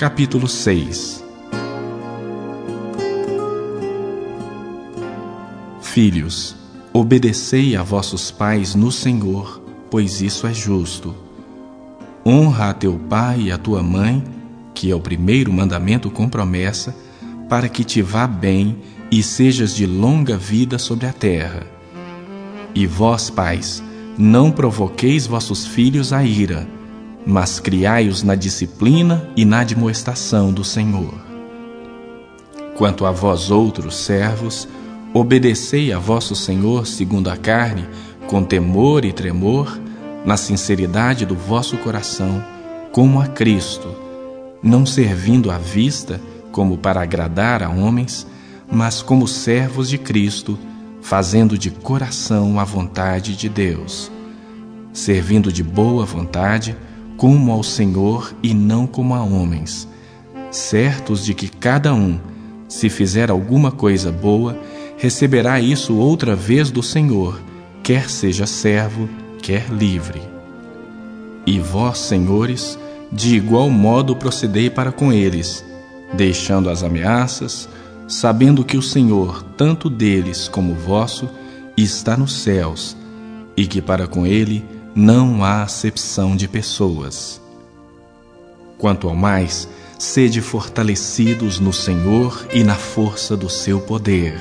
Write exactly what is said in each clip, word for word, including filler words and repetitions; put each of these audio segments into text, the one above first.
Capítulo seis. Filhos, obedecei a vossos pais no Senhor, pois isso é justo. Honra a teu pai e a tua mãe, que é o primeiro mandamento com promessa, para que te vá bem e sejas de longa vida sobre a terra. E vós, pais, não provoqueis vossos filhos à ira, mas criai-os na disciplina e na admoestação do Senhor. Quanto a vós outros servos, obedecei a vosso Senhor segundo a carne, com temor e tremor, na sinceridade do vosso coração, como a Cristo, não servindo à vista, como para agradar a homens, mas como servos de Cristo, fazendo de coração a vontade de Deus, servindo de boa vontade, como ao Senhor e não como a homens, certos de que cada um, se fizer alguma coisa boa, receberá isso outra vez do Senhor, quer seja servo, quer livre. E vós, senhores, de igual modo procedei para com eles, deixando as ameaças, sabendo que o Senhor, tanto deles como vosso, está nos céus, e que para com ele não há acepção de pessoas. Quanto ao mais, sede fortalecidos no Senhor e na força do seu poder.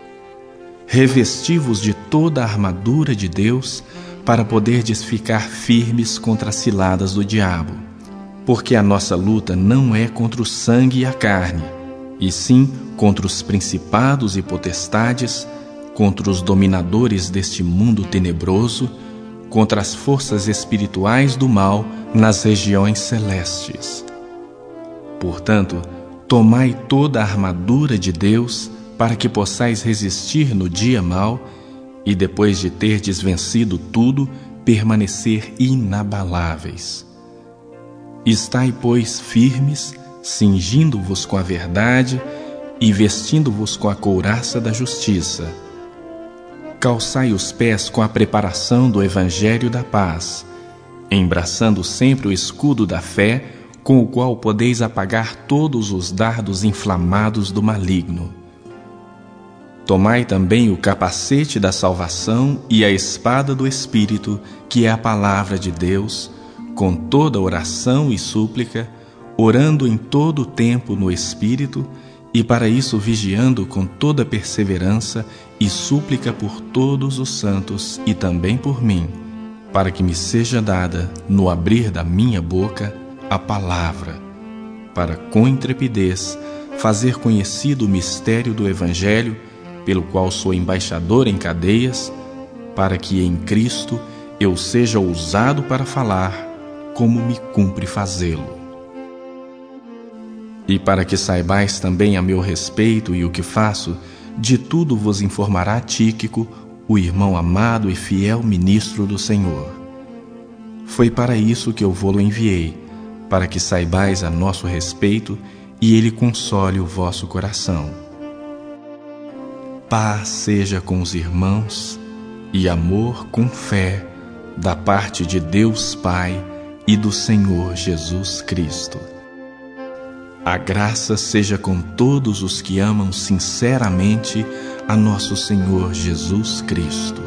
Revesti-vos de toda a armadura de Deus, para poderdes ficar firmes contra as ciladas do diabo. Porque a nossa luta não é contra o sangue e a carne, e sim contra os principados e potestades, contra os dominadores deste mundo tenebroso, contra as forças espirituais do mal nas regiões celestes. Portanto, tomai toda a armadura de Deus, para que possais resistir no dia mau, e depois de terdes vencido tudo, permanecer inabaláveis. Estai, pois, firmes, cingindo-vos com a verdade e vestindo-vos com a couraça da justiça. Calçai os pés com a preparação do Evangelho da paz, embraçando sempre o escudo da fé, com o qual podeis apagar todos os dardos inflamados do maligno. Tomai também o capacete da salvação e a espada do Espírito, que é a palavra de Deus, com toda oração e súplica, orando em todo o tempo no Espírito, e para isso vigiando com toda perseverança e súplica por todos os santos e também por mim, para que me seja dada, no abrir da minha boca, a palavra, para com intrepidez fazer conhecido o mistério do Evangelho, pelo qual sou embaixador em cadeias, para que em Cristo eu seja ousado para falar, como me cumpre fazê-lo. E para que saibais também a meu respeito e o que faço, de tudo vos informará Tíquico, o irmão amado e fiel ministro do Senhor. Foi para isso que eu vô-lo enviei, para que saibais a nosso respeito e ele console o vosso coração. Paz seja com os irmãos e amor com fé, da parte de Deus Pai e do Senhor Jesus Cristo. A graça seja com todos os que amam sinceramente a nosso Senhor Jesus Cristo.